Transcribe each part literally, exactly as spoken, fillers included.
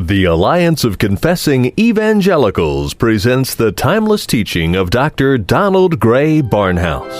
The Alliance of Confessing Evangelicals presents the timeless teaching of Doctor Donald Grey Barnhouse.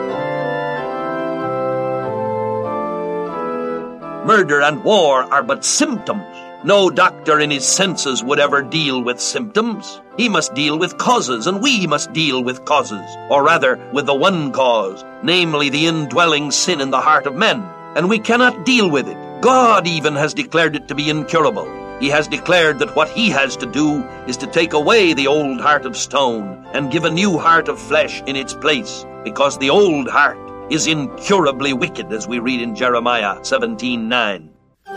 Murder and war are but symptoms. No doctor in his senses would ever deal with symptoms. He must deal with causes, and we must deal with causes, or rather with the one cause, namely the indwelling sin in the heart of men. And we cannot deal with it. God even has declared it to be incurable. He has declared that what he has to do is to take away the old heart of stone and give a new heart of flesh in its place, because the old heart is incurably wicked, as we read in Jeremiah seventeen nine.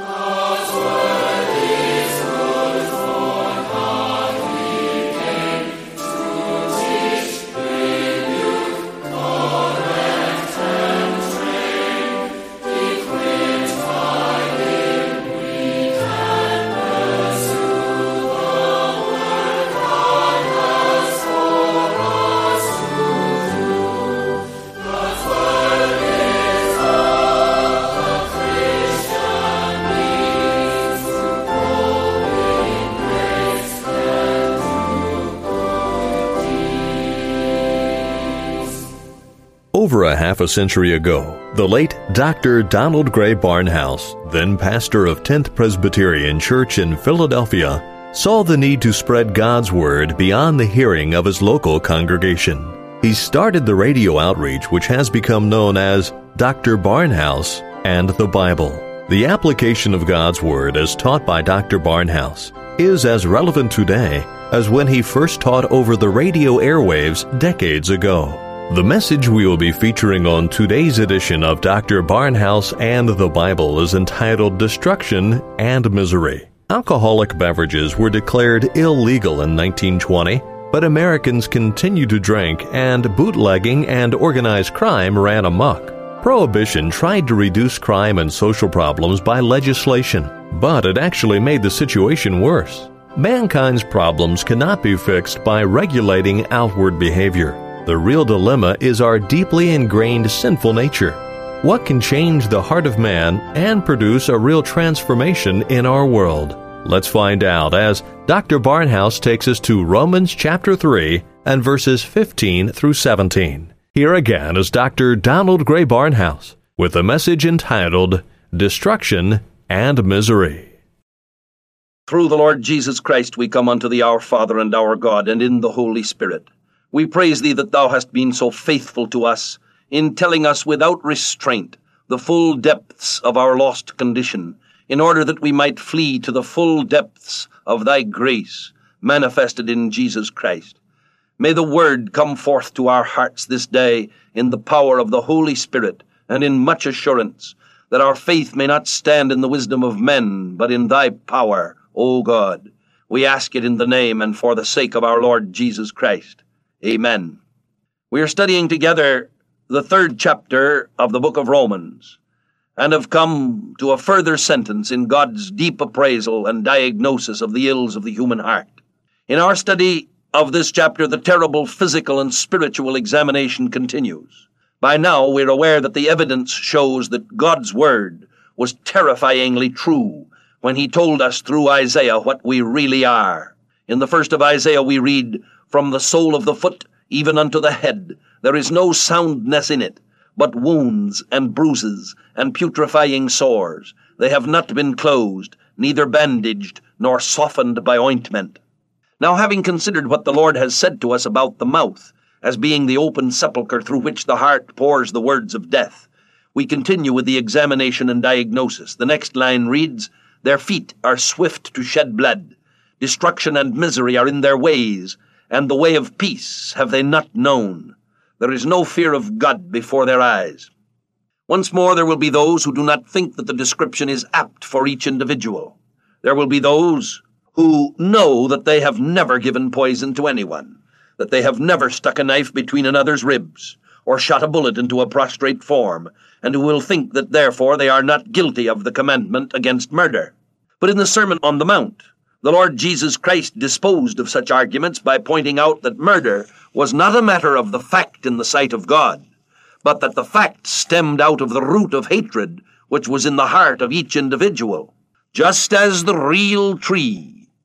Over a half a century ago, the late Doctor Donald Grey Barnhouse, then pastor of tenth Presbyterian Church in Philadelphia, saw the need to spread God's Word beyond the hearing of his local congregation. He started the radio outreach which has become known as Doctor Barnhouse and the Bible. The application of God's Word as taught by Doctor Barnhouse is as relevant today as when he first taught over the radio airwaves decades ago. The message we will be featuring on today's edition of Doctor Barnhouse and the Bible is entitled Destruction and Misery. Alcoholic beverages were declared illegal in nineteen twenty, but Americans continued to drink, and bootlegging and organized crime ran amok. Prohibition tried to reduce crime and social problems by legislation, but it actually made the situation worse. Mankind's problems cannot be fixed by regulating outward behavior. The real dilemma is our deeply ingrained sinful nature. What can change the heart of man and produce a real transformation in our world? Let's find out as Doctor Barnhouse takes us to Romans chapter three and verses fifteen through seventeen. Here again is Doctor Donald Grey Barnhouse with a message entitled Destruction and Misery. Through the Lord Jesus Christ we come unto thee, our Father and our God, and in the Holy Spirit. We praise thee that thou hast been so faithful to us in telling us without restraint the full depths of our lost condition, in order that we might flee to the full depths of thy grace manifested in Jesus Christ. May the word come forth to our hearts this day in the power of the Holy Spirit and in much assurance, that our faith may not stand in the wisdom of men, but in thy power, O God. We ask it in the name and for the sake of our Lord Jesus Christ. Amen. We are studying together the third chapter of the book of Romans, and have come to a further sentence in God's deep appraisal and diagnosis of the ills of the human heart. In our study of this chapter, the terrible physical and spiritual examination continues. By now, we're aware that the evidence shows that God's word was terrifyingly true when he told us through Isaiah what we really are. In the first of Isaiah, we read, "From the sole of the foot even unto the head, there is no soundness in it, but wounds and bruises and putrefying sores. They have not been closed, neither bandaged, nor softened by ointment." Now, having considered what the Lord has said to us about the mouth, as being the open sepulchre through which the heart pours the words of death, we continue with the examination and diagnosis. The next line reads, "Their feet are swift to shed blood. Destruction and misery are in their ways, and the way of peace have they not known. There is no fear of God before their eyes." Once more, there will be those who do not think that the description is apt for each individual. There will be those who know that they have never given poison to anyone, that they have never stuck a knife between another's ribs, or shot a bullet into a prostrate form, and who will think that therefore they are not guilty of the commandment against murder. But in the Sermon on the Mount, the Lord Jesus Christ disposed of such arguments by pointing out that murder was not a matter of the fact in the sight of God, but that the fact stemmed out of the root of hatred which was in the heart of each individual. Just as the real tree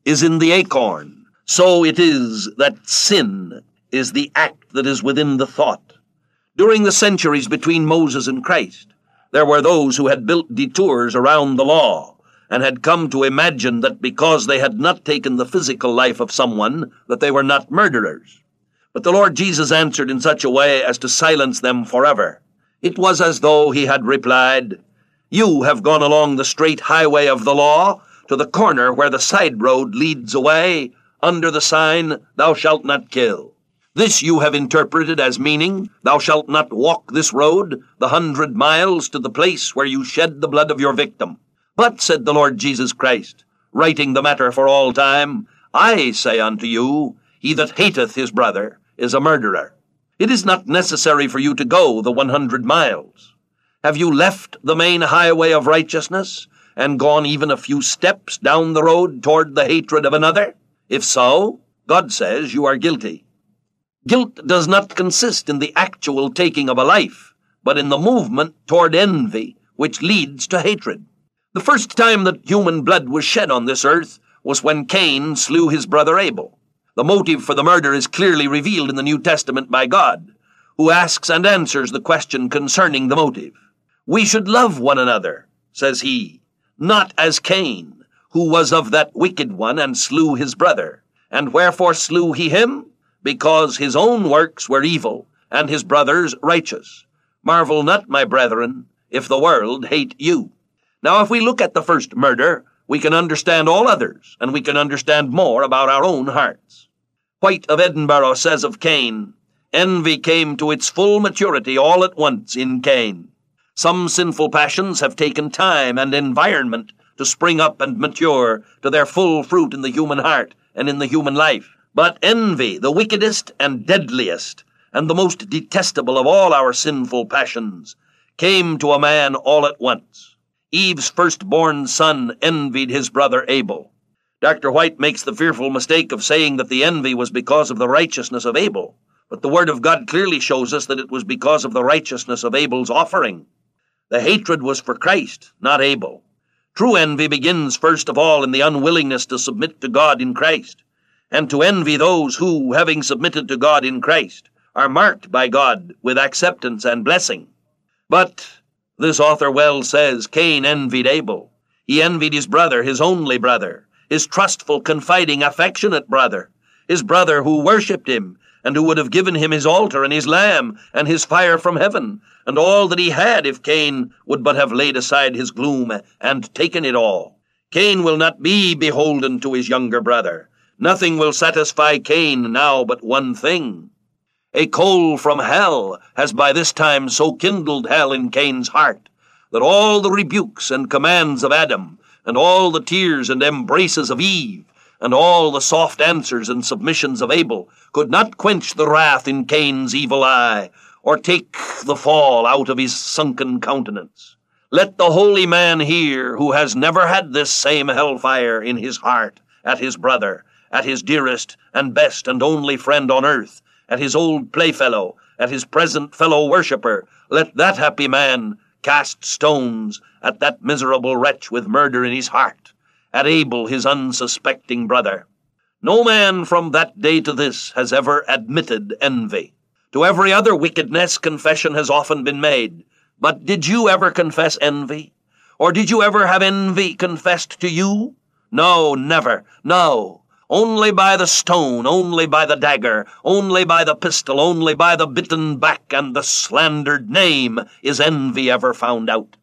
is in the acorn, so it is that sin is the act that is within the thought. During the centuries between Moses and Christ, there were those who had built detours around the law and had come to imagine that because they had not taken the physical life of someone, that they were not murderers. But the Lord Jesus answered in such a way as to silence them forever. It was as though he had replied, "You have gone along the straight highway of the law to the corner where the side road leads away under the sign, 'Thou shalt not kill.' This you have interpreted as meaning, 'Thou shalt not walk this road the hundred miles to the place where you shed the blood of your victim.' But, said the Lord Jesus Christ, writing the matter for all time, 'I say unto you, he that hateth his brother is a murderer.' It is not necessary for you to go the one hundred miles. Have you left the main highway of righteousness and gone even a few steps down the road toward the hatred of another? If so, God says you are guilty. Guilt does not consist in the actual taking of a life, but in the movement toward envy, which leads to hatred. The first time that human blood was shed on this earth was when Cain slew his brother Abel. The motive for the murder is clearly revealed in the New Testament by God, who asks and answers the question concerning the motive. We should love one another, says he, not as Cain, who was of that wicked one and slew his brother. And wherefore slew he him? Because his own works were evil, and his brother's righteous. Marvel not, my brethren, if the world hate you. Now, if we look at the first murder, we can understand all others, and we can understand more about our own hearts. White of Edinburgh says of Cain, envy came to its full maturity all at once in Cain. Some sinful passions have taken time and environment to spring up and mature to their full fruit in the human heart and in the human life. But envy, the wickedest and deadliest, and the most detestable of all our sinful passions, came to a man all at once. Eve's firstborn son envied his brother Abel. Doctor White makes the fearful mistake of saying that the envy was because of the righteousness of Abel, but the Word of God clearly shows us that it was because of the righteousness of Abel's offering. The hatred was for Christ, not Abel. True envy begins first of all in the unwillingness to submit to God in Christ, and to envy those who, having submitted to God in Christ, are marked by God with acceptance and blessing. But, this author well says, Cain envied Abel. He envied his brother, his only brother, his trustful, confiding, affectionate brother, his brother who worshipped him, and who would have given him his altar and his lamb and his fire from heaven, and all that he had if Cain would but have laid aside his gloom and taken it all. Cain will not be beholden to his younger brother. Nothing will satisfy Cain now but one thing. A coal from hell has by this time so kindled hell in Cain's heart that all the rebukes and commands of Adam, and all the tears and embraces of Eve, and all the soft answers and submissions of Abel could not quench the wrath in Cain's evil eye, or take the fall out of his sunken countenance. Let the holy man hear, who has never had this same hellfire in his heart, at his brother, at his dearest and best and only friend on earth, at his old playfellow, at his present fellow worshipper, let that happy man cast stones at that miserable wretch with murder in his heart, at Abel his unsuspecting brother. No man from that day to this has ever admitted envy. To every other wickedness confession has often been made. But did you ever confess envy? Or did you ever have envy confessed to you? No, never, no. Only by the stone, only by the dagger, only by the pistol, only by the bitten back and the slandered name is envy ever found out.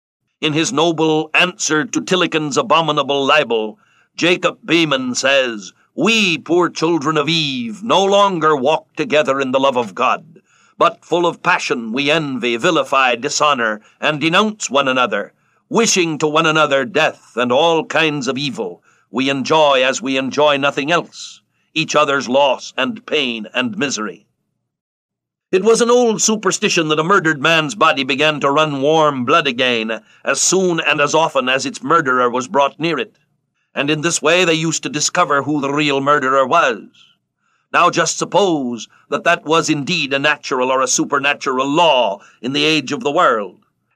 In his noble answer to Tillicon's abominable libel, Jacob Beeman says, "We, poor children of Eve, no longer walk together in the love of God, but full of passion we envy, vilify, dishonor, and denounce one another, wishing to one another death and all kinds of evil. We enjoy as we enjoy nothing else, each other's loss and pain and misery." It was an old superstition that a murdered man's body began to run warm blood again as soon and as often as its murderer was brought near it. And in this way they used to discover who the real murderer was. Now just suppose that that was indeed a natural or a supernatural law in the age of the world,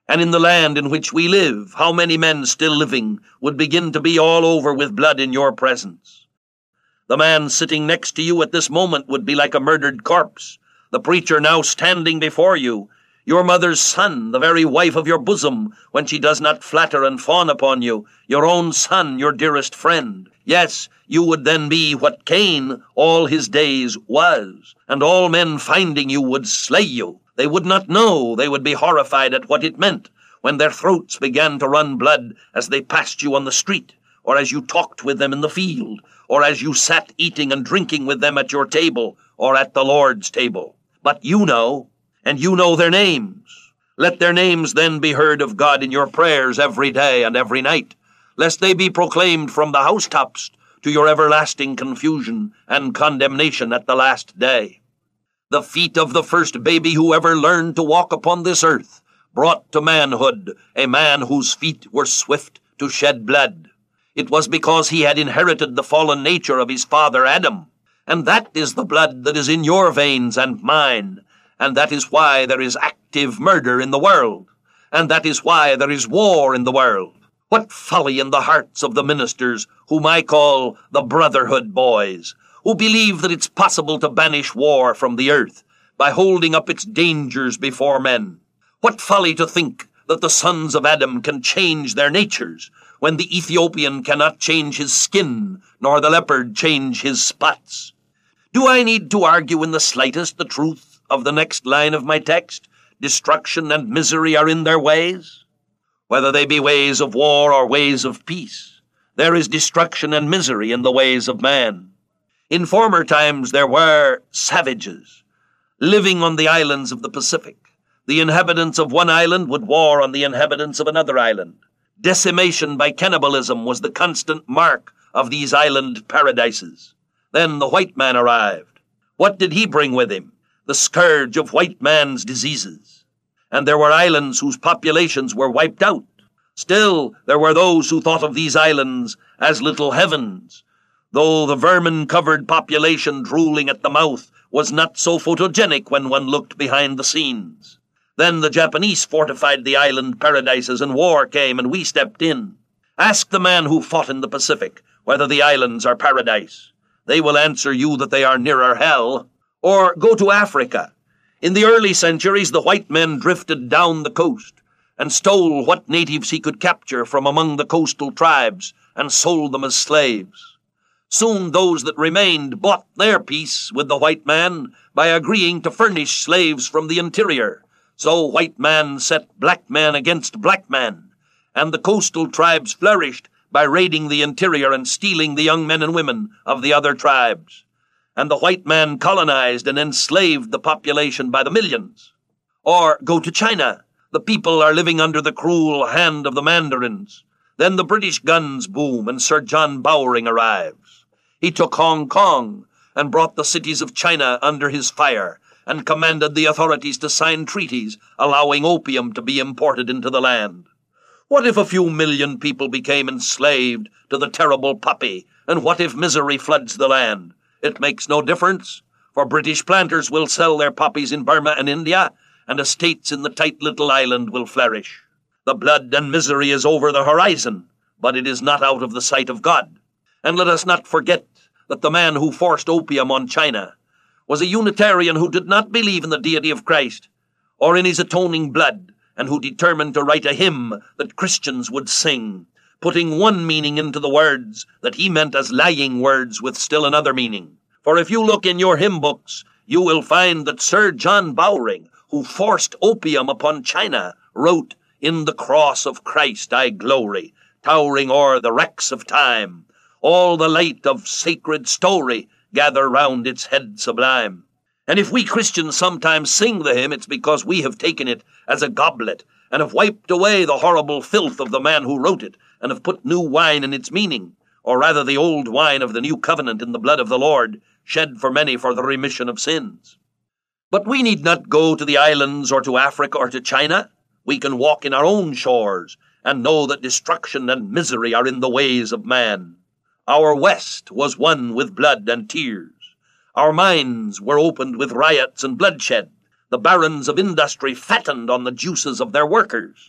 And in the land in which we live, how many men still living would begin to be all over with blood in your presence? The man sitting next to you at this moment would be like a murdered corpse. The preacher now standing before you, your mother's son, the very wife of your bosom, when she does not flatter and fawn upon you, your own son, your dearest friend. Yes, you would then be what Cain all his days was, and all men finding you would slay you. They would not know, they would be horrified at what it meant when their throats began to run blood as they passed you on the street, or as you talked with them in the field, or as you sat eating and drinking with them at your table, or at the Lord's table. But you know, and you know their names. Let their names then be heard of God in your prayers every day and every night, lest they be proclaimed from the housetops to your everlasting confusion and condemnation at the last day. The feet of the first baby who ever learned to walk upon this earth brought to manhood a man whose feet were swift to shed blood. It was because he had inherited the fallen nature of his father Adam, and that is the blood that is in your veins and mine, and that is why there is active murder in the world, and that is why there is war in the world. What folly in the hearts of the ministers whom I call the Brotherhood boys, who believe that it's possible to banish war from the earth by holding up its dangers before men. What folly to think that the sons of Adam can change their natures, when the Ethiopian cannot change his skin, nor the leopard change his spots. Do I need to argue in the slightest the truth of the next line of my text? Destruction and misery are in their ways. Whether they be ways of war or ways of peace, there is destruction and misery in the ways of man. In former times there were savages living on the islands of the Pacific. The inhabitants of one island would war on the inhabitants of another island. Decimation by cannibalism was the constant mark of these island paradises. Then the white man arrived. What did he bring with him? The scourge of white man's diseases. And there were islands whose populations were wiped out. Still, there were those who thought of these islands as little heavens, though the vermin-covered population drooling at the mouth was not so photogenic when one looked behind the scenes. Then the Japanese fortified the island paradises, and war came, and we stepped in. Ask the man who fought in the Pacific whether the islands are paradise. They will answer you that they are nearer hell. Or go to Africa. In the early centuries, the white men drifted down the coast and stole what natives he could capture from among the coastal tribes and sold them as slaves. Soon those that remained bought their peace with the white man by agreeing to furnish slaves from the interior. So white man set black man against black man, and the coastal tribes flourished by raiding the interior and stealing the young men and women of the other tribes. And the white man colonized and enslaved the population by the millions. Or go to China. The people are living under the cruel hand of the mandarins. Then the British guns boom, and Sir John Bowring arrives. He took Hong Kong and brought the cities of China under his fire, and commanded the authorities to sign treaties allowing opium to be imported into the land. What if a few million people became enslaved to the terrible poppy, and what if misery floods the land? It makes no difference, for British planters will sell their poppies in Burma and India, and estates in the tight little island will flourish. The blood and misery is over the horizon, but it is not out of the sight of God. And let us not forget that the man who forced opium on China was a Unitarian who did not believe in the deity of Christ or in his atoning blood, and who determined to write a hymn that Christians would sing, putting one meaning into the words that he meant as lying words with still another meaning. For if you look in your hymn books, you will find that Sir John Bowring, who forced opium upon China, wrote, "In the cross of Christ I glory, towering o'er the wrecks of time. All the light of sacred story gather round its head sublime." And if we Christians sometimes sing the hymn, it's because we have taken it as a goblet and have wiped away the horrible filth of the man who wrote it, and have put new wine in its meaning, or rather the old wine of the new covenant in the blood of the Lord, shed for many for the remission of sins. But we need not go to the islands or to Africa or to China. We can walk in our own shores and know that destruction and misery are in the ways of man. Our West was won with blood and tears. Our mines were opened with riots and bloodshed. The barons of industry fattened on the juices of their workers.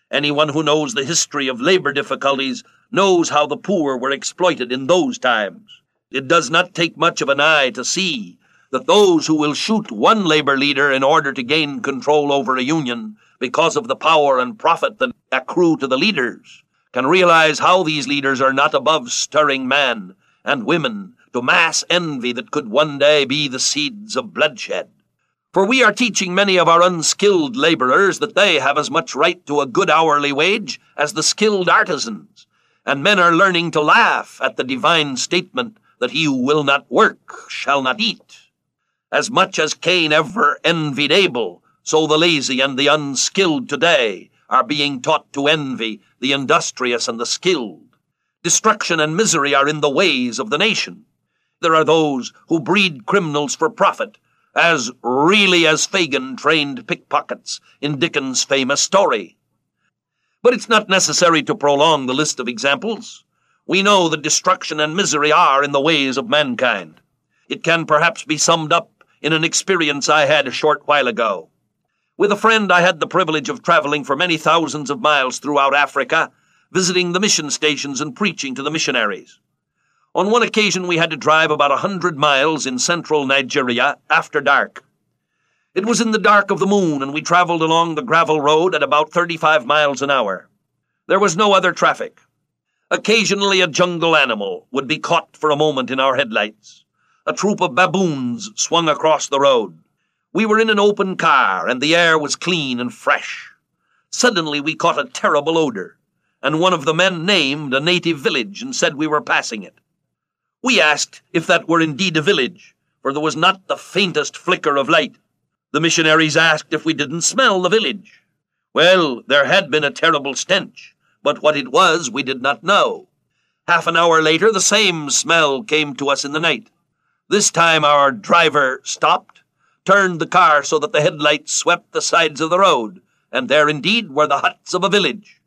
Anyone who knows the history of labor difficulties knows how the poor were exploited in those times. It does not take much of an eye to see that those who will shoot one labor leader in order to gain control over a union because of the power and profit that accrue to the leaders can realize how these leaders are not above stirring man and women to mass envy that could one day be the seeds of bloodshed. For we are teaching many of our unskilled laborers that they have as much right to a good hourly wage as the skilled artisans, and men are learning to laugh at the divine statement that he who will not work shall not eat. As much as Cain ever envied Abel, so the lazy and the unskilled today are being taught to envy the industrious and the skilled. Destruction and misery are in the ways of the nation. There are those who breed criminals for profit, as really as Fagin trained pickpockets in Dickens' famous story. But it's not necessary to prolong the list of examples. We know that destruction and misery are in the ways of mankind. It can perhaps be summed up in an experience I had a short while ago. With a friend, I had the privilege of traveling for many thousands of miles throughout Africa, visiting the mission stations and preaching to the missionaries. On one occasion, we had to drive about a hundred miles in central Nigeria after dark. It was in the dark of the moon, and we traveled along the gravel road at about thirty-five miles an hour. There was no other traffic. Occasionally, a jungle animal would be caught for a moment in our headlights. A troop of baboons swung across the road. We were in an open car, and the air was clean and fresh. Suddenly, we caught a terrible odor, and one of the men named a native village and said we were passing it. We asked if that were indeed a village, for there was not the faintest flicker of light. The missionaries asked if we didn't smell the village. Well, there had been a terrible stench, but what it was we did not know. Half an hour later, the same smell came to us in the night. This time our driver stopped, turned the car so that the headlights swept the sides of the road, and there indeed were the huts of a village.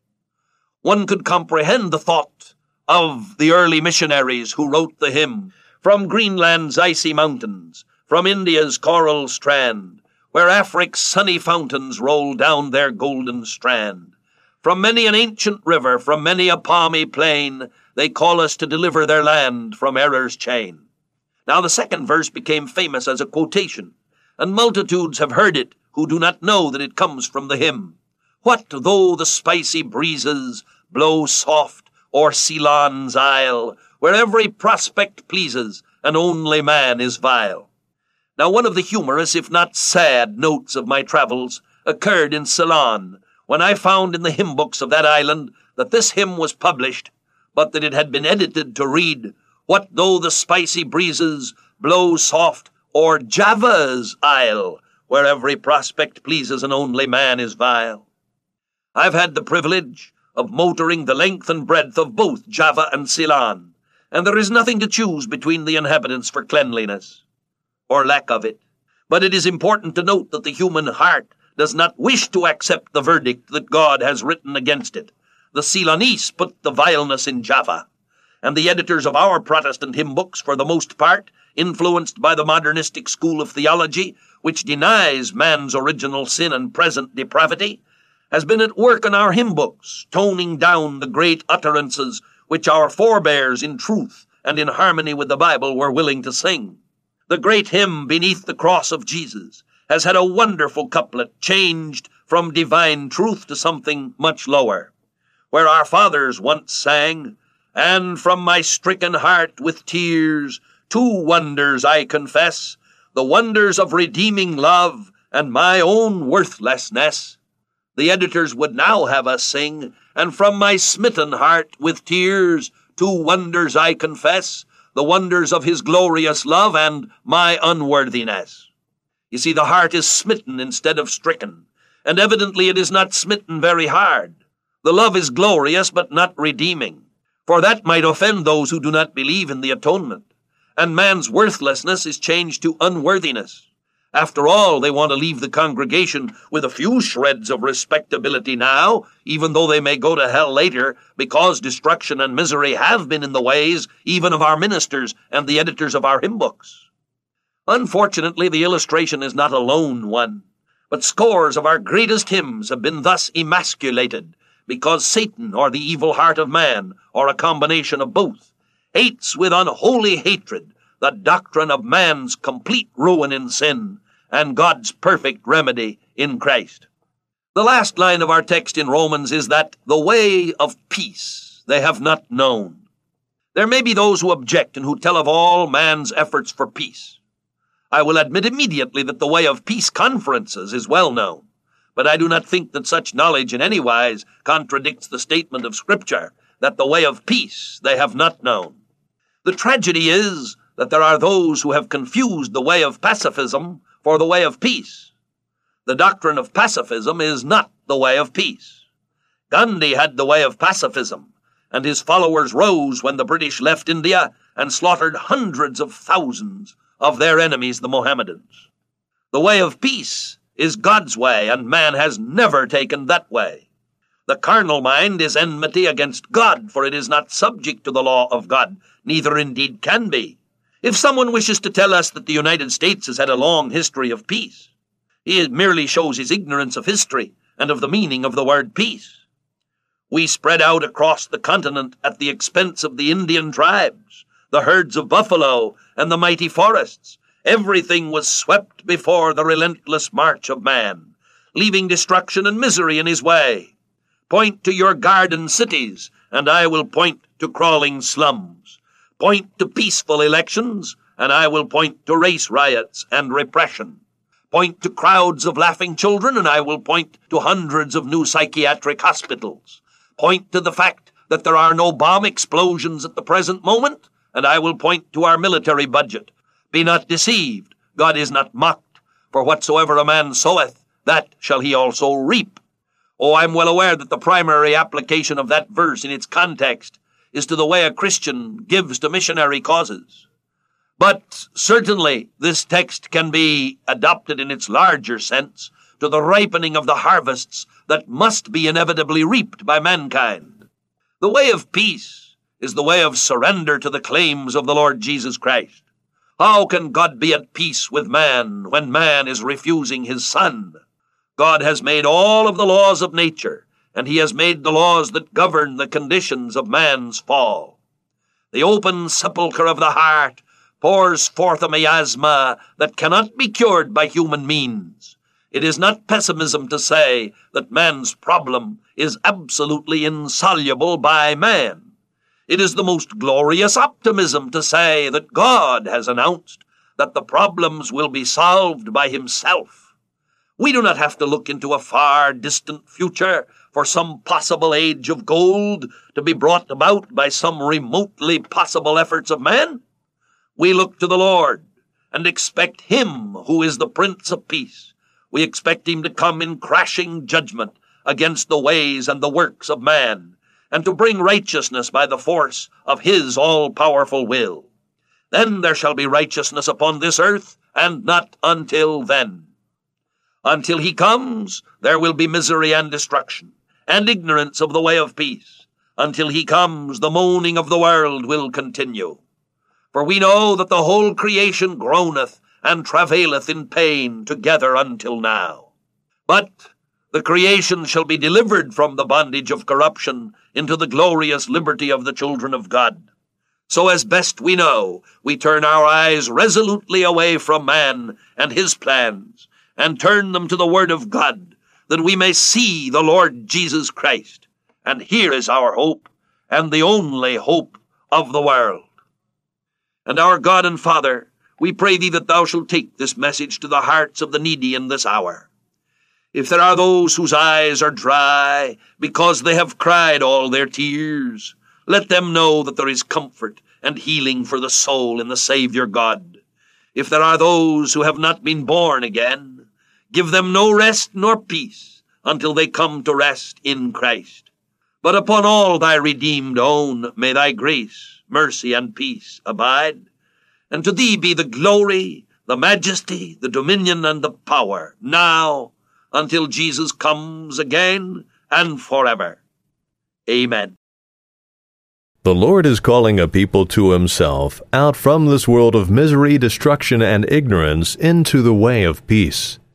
One could comprehend the thought of the early missionaries who wrote the hymn, "From Greenland's icy mountains, from India's coral strand, where Afric's sunny fountains roll down their golden strand. From many an ancient river, from many a palmy plain, they call us to deliver their land from error's chain." Now the second verse became famous as a quotation, and multitudes have heard it who do not know that it comes from the hymn. What though the spicy breezes blow soft o'er Ceylon's isle, where every prospect pleases, and only man is vile? Now one of the humorous, if not sad, notes of my travels occurred in Ceylon, when I found in the hymn books of that island that this hymn was published, but that it had been edited to read, "What though the spicy breezes blow soft o'er Java's isle, where every prospect pleases and only man is vile." I've had the privilege of motoring the length and breadth of both Java and Ceylon, and there is nothing to choose between the inhabitants for cleanliness, or lack of it. But it is important to note that the human heart does not wish to accept the verdict that God has written against it. The Ceylonese put the vileness in Java, and the editors of our Protestant hymn books, for the most part, influenced by the modernistic school of theology, which denies man's original sin and present depravity, has been at work in our hymn books, toning down the great utterances which our forebears in truth and in harmony with the Bible were willing to sing. The great hymn, "Beneath the Cross of Jesus," has had a wonderful couplet changed from divine truth to something much lower, where our fathers once sang, "And from my stricken heart with tears two wonders I confess, the wonders of redeeming love and my own worthlessness." The editors would now have us sing, "And from my smitten heart with tears two wonders I confess, the wonders of his glorious love and my unworthiness." You see, the heart is smitten instead of stricken, and evidently it is not smitten very hard. The love is glorious but not redeeming, for that might offend those who do not believe in the atonement, and man's worthlessness is changed to unworthiness. After all, they want to leave the congregation with a few shreds of respectability now, even though they may go to hell later, because destruction and misery have been in the ways even of our ministers and the editors of our hymn books. Unfortunately, the illustration is not a lone one, but scores of our greatest hymns have been thus emasculated because Satan, or the evil heart of man, or a combination of both, hates with unholy hatred the doctrine of man's complete ruin in sin and God's perfect remedy in Christ. The last line of our text in Romans is that the way of peace they have not known. There may be those who object and who tell of all man's efforts for peace. I will admit immediately that the way of peace conferences is well known, but I do not think that such knowledge in any wise contradicts the statement of Scripture that the way of peace they have not known. The tragedy is that there are those who have confused the way of pacifism for the way of peace. The doctrine of pacifism is not the way of peace. Gandhi had the way of pacifism, and his followers rose when the British left India and slaughtered hundreds of thousands of their enemies, the Mohammedans. The way of peace is God's way, and man has never taken that way. The carnal mind is enmity against God, for it is not subject to the law of God, neither indeed can be. If someone wishes to tell us that the United States has had a long history of peace, he merely shows his ignorance of history and of the meaning of the word peace. We spread out across the continent at the expense of the Indian tribes, the herds of buffalo, and the mighty forests. Everything was swept before the relentless march of man, leaving destruction and misery in his way. Point to your garden cities, and I will point to crawling slums. Point to peaceful elections, and I will point to race riots and repression. Point to crowds of laughing children, and I will point to hundreds of new psychiatric hospitals. Point to the fact that there are no bomb explosions at the present moment, and I will point to our military budget. Be not deceived, God is not mocked, for whatsoever a man soweth, that shall he also reap. Oh, I'm well aware that the primary application of that verse in its context is to the way a Christian gives to missionary causes. But certainly this text can be adopted in its larger sense to the ripening of the harvests that must be inevitably reaped by mankind. The way of peace is the way of surrender to the claims of the Lord Jesus Christ. How can God be at peace with man when man is refusing his Son? God has made all of the laws of nature, and he has made the laws that govern the conditions of man's fall. The open sepulchre of the heart pours forth a miasma that cannot be cured by human means. It is not pessimism to say that man's problem is absolutely insoluble by man. It is the most glorious optimism to say that God has announced that the problems will be solved by himself. We do not have to look into a far distant future for some possible age of gold to be brought about by some remotely possible efforts of man. We look to the Lord and expect him who is the Prince of Peace. We expect him to come in crashing judgment against the ways and the works of man, and to bring righteousness by the force of his all-powerful will. Then there shall be righteousness upon this earth, and not until then. Until he comes, there will be misery and destruction, and ignorance of the way of peace. Until he comes, the moaning of the world will continue. For we know that the whole creation groaneth and travaileth in pain together until now. But the creation shall be delivered from the bondage of corruption into the glorious liberty of the children of God. So as best we know, we turn our eyes resolutely away from man and his plans, and turn them to the Word of God, that we may see the Lord Jesus Christ. And here is our hope, and the only hope of the world. And our God and Father, we pray thee that thou shalt take this message to the hearts of the needy in this hour. If there are those whose eyes are dry because they have cried all their tears, let them know that there is comfort and healing for the soul in the Savior God. If there are those who have not been born again, give them no rest nor peace until they come to rest in Christ. But upon all thy redeemed own may thy grace, mercy, and peace abide. And to thee be the glory, the majesty, the dominion, and the power, now, until Jesus comes again, and forever. Amen. The Lord is calling a people to himself out from this world of misery, destruction, and ignorance into the way of peace.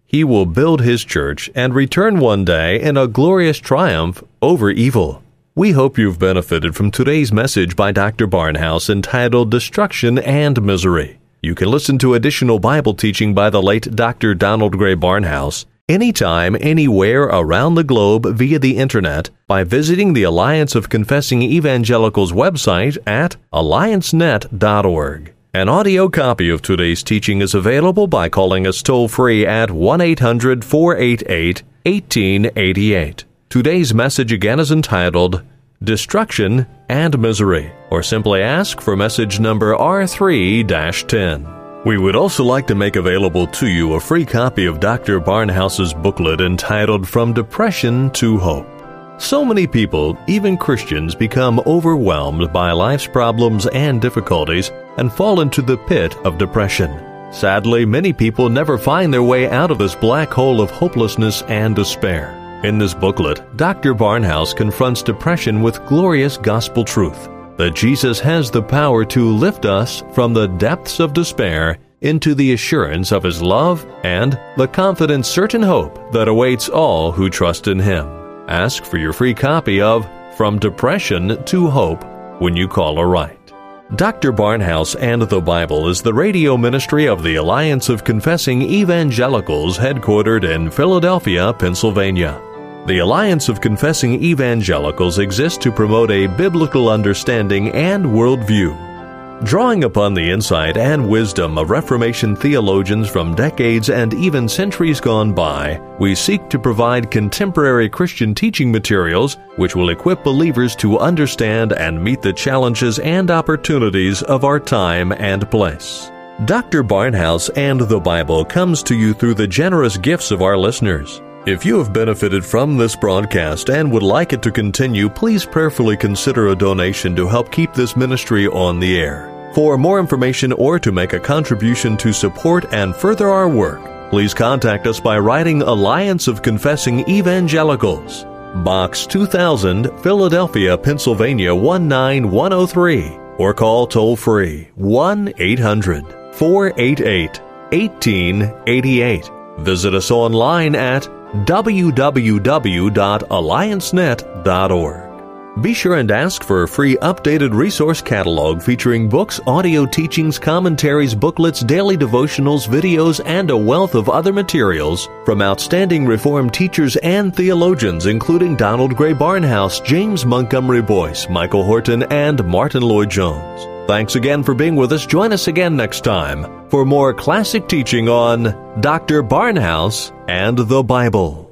He will build His church and return one day in a glorious triumph over evil. We hope you've benefited from today's message by Doctor Barnhouse entitled Destruction and Misery. You can listen to additional Bible teaching by the late Doctor Donald Gray Barnhouse anytime, anywhere around the globe via the Internet by visiting the Alliance of Confessing Evangelicals website at alliance net dot org. An audio copy of today's teaching is available by calling us toll-free at one eight hundred, four eight eight, one eight eight eight. Today's message again is entitled Destruction and Misery, or simply ask for message number R three ten. We would also like to make available to you a free copy of Doctor Barnhouse's booklet entitled From Depression to Hope. So many people, even Christians, become overwhelmed by life's problems and difficulties and fall into the pit of depression. Sadly, many people never find their way out of this black hole of hopelessness and despair. In this booklet, Doctor Barnhouse confronts depression with glorious gospel truth that Jesus has the power to lift us from the depths of despair into the assurance of His love and the confident, certain hope that awaits all who trust in Him. Ask for your free copy of From Depression to Hope when you call or write. Doctor Barnhouse and the Bible is the radio ministry of the Alliance of Confessing Evangelicals headquartered in Philadelphia, Pennsylvania. The Alliance of Confessing Evangelicals exists to promote a biblical understanding and worldview. Drawing upon the insight and wisdom of Reformation theologians from decades and even centuries gone by, we seek to provide contemporary Christian teaching materials which will equip believers to understand and meet the challenges and opportunities of our time and place. Doctor Barnhouse and the Bible comes to you through the generous gifts of our listeners. If you have benefited from this broadcast and would like it to continue, please prayerfully consider a donation to help keep this ministry on the air. For more information or to make a contribution to support and further our work, please contact us by writing Alliance of Confessing Evangelicals, Box two thousand, Philadelphia, Pennsylvania one nine one oh three, or call toll-free one eight hundred, four eight eight, one eight eight eight. Visit us online at w w w dot alliance net dot org. Be sure and ask for a free updated resource catalog featuring books, audio teachings, commentaries, booklets, daily devotionals, videos, and a wealth of other materials from outstanding Reformed teachers and theologians including Donald Gray Barnhouse, James Montgomery Boyce, Michael Horton, and Martin Lloyd-Jones. Thanks again for being with us. Join us again next time for more classic teaching on Doctor Barnhouse and the Bible.